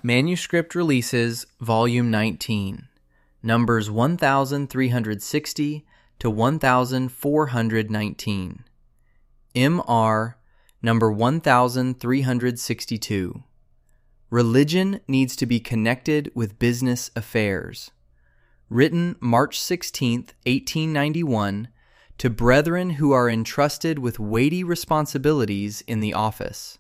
Manuscript Releases, Volume 19, Numbers 1360 to 1419. M.R. Number 1362. Religion Needs to be Connected with Business Affairs. Written March 16, 1891, to brethren who are entrusted with weighty responsibilities in the office.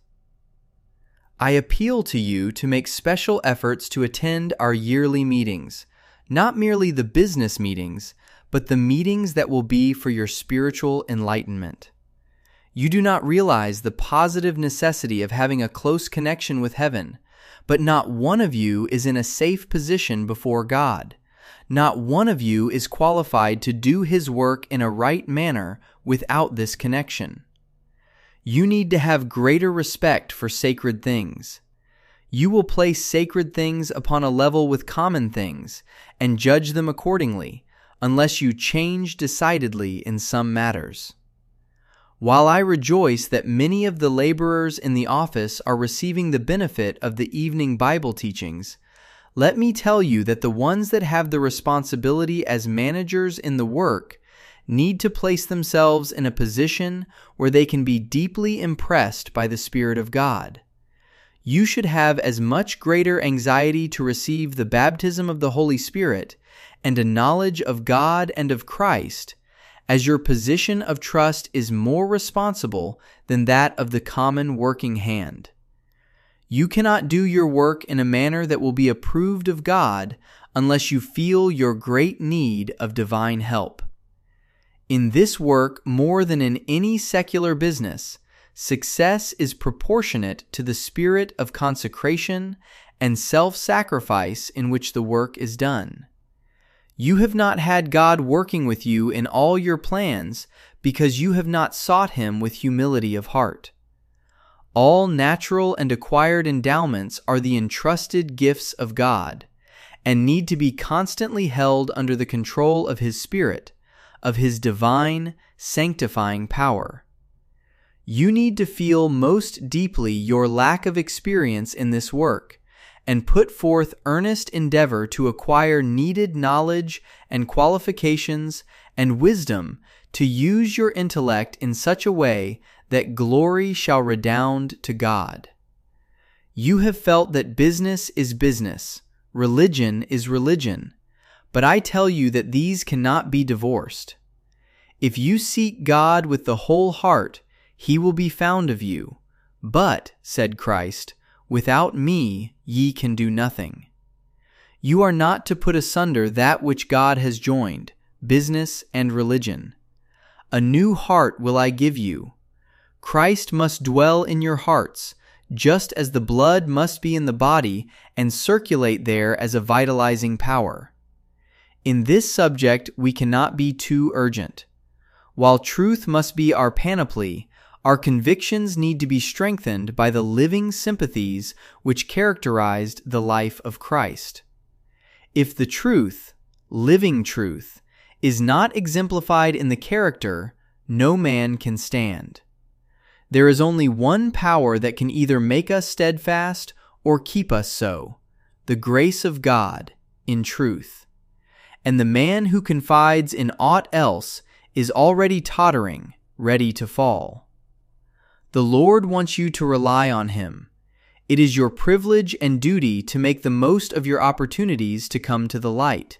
I appeal to you to make special efforts to attend our yearly meetings, not merely the business meetings, but the meetings that will be for your spiritual enlightenment. You do not realize the positive necessity of having a close connection with heaven, but not one of you is in a safe position before God. Not one of you is qualified to do His work in a right manner without this connection. You need to have greater respect for sacred things. You will place sacred things upon a level with common things and judge them accordingly, unless you change decidedly in some matters. While I rejoice that many of the laborers in the office are receiving the benefit of the evening Bible teachings, let me tell you that the ones that have the responsibility as managers in the work need to place themselves in a position where they can be deeply impressed by the Spirit of God. You should have as much greater anxiety to receive the baptism of the Holy Spirit and a knowledge of God and of Christ, as your position of trust is more responsible than that of the common working hand. You cannot do your work in a manner that will be approved of God unless you feel your great need of divine help. In this work, more than in any secular business, success is proportionate to the spirit of consecration and self-sacrifice in which the work is done. You have not had God working with you in all your plans because you have not sought Him with humility of heart. All natural and acquired endowments are the entrusted gifts of God and need to be constantly held under the control of His Spirit, of His divine, sanctifying power. You need to feel most deeply your lack of experience in this work and put forth earnest endeavor to acquire needed knowledge and qualifications and wisdom to use your intellect in such a way that glory shall redound to God. You have felt that business is business, religion is religion, but I tell you that these cannot be divorced. If you seek God with the whole heart, He will be found of you. But, said Christ, without me ye can do nothing. You are not to put asunder that which God has joined, business and religion. A new heart will I give you. Christ must dwell in your hearts, just as the blood must be in the body and circulate there as a vitalizing power. In this subject we cannot be too urgent. While truth must be our panoply, our convictions need to be strengthened by the living sympathies which characterized the life of Christ. If the truth, living truth, is not exemplified in the character, no man can stand. There is only one power that can either make us steadfast or keep us so, the grace of God in truth. And the man who confides in aught else is already tottering, ready to fall. The Lord wants you to rely on Him. It is your privilege and duty to make the most of your opportunities to come to the light.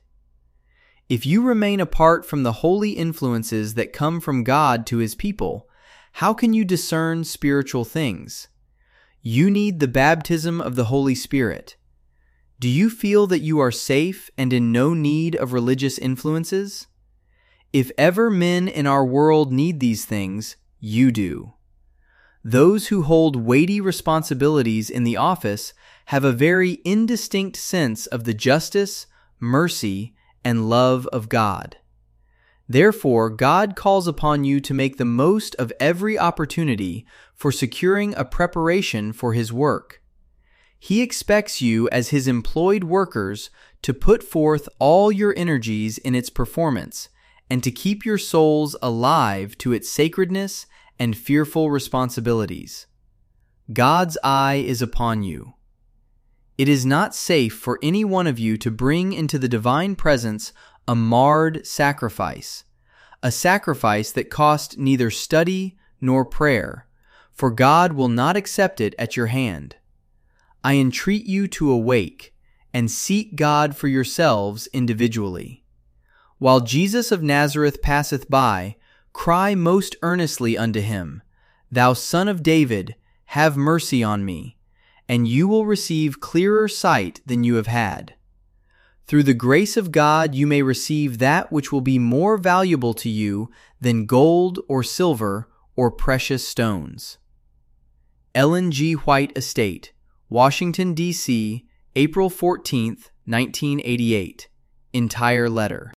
If you remain apart from the holy influences that come from God to His people, how can you discern spiritual things? You need the baptism of the Holy Spirit. Do you feel that you are safe and in no need of religious influences? If ever men in our world need these things, you do. Those who hold weighty responsibilities in the office have a very indistinct sense of the justice, mercy, and love of God. Therefore, God calls upon you to make the most of every opportunity for securing a preparation for His work. He expects you as His employed workers to put forth all your energies in its performance and to keep your souls alive to its sacredness and fearful responsibilities. God's eye is upon you. It is not safe for any one of you to bring into the divine presence a marred sacrifice, a sacrifice that cost neither study nor prayer, for God will not accept it at your hand. I entreat you to awake and seek God for yourselves individually. While Jesus of Nazareth passeth by, cry most earnestly unto him, Thou Son of David, have mercy on me, and you will receive clearer sight than you have had. Through the grace of God you may receive that which will be more valuable to you than gold or silver or precious stones. Ellen G. White Estate, Washington, D.C., April 14, 1988. Entire letter.